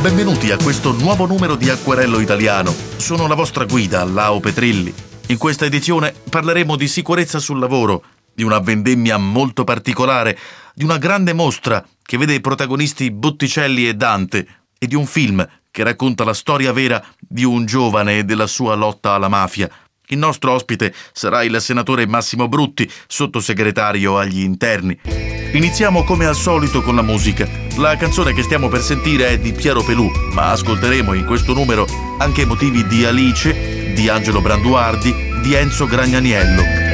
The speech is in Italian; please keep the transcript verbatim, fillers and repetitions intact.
Benvenuti a questo nuovo numero di Acquerello Italiano. Sono la vostra guida, Lao Petrilli. In questa edizione parleremo di sicurezza sul lavoro, di una vendemmia molto particolare, di una grande mostra che vede protagonisti Botticelli e Dante e di un film che racconta la storia vera di un giovane e della sua lotta alla mafia. Il nostro ospite sarà il senatore Massimo Brutti, sottosegretario agli interni. Iniziamo come al solito con la musica. La canzone che stiamo per sentire è di Piero Pelù, ma ascolteremo in questo numero anche motivi di Alice, di Angelo Branduardi, di Enzo Gragnaniello.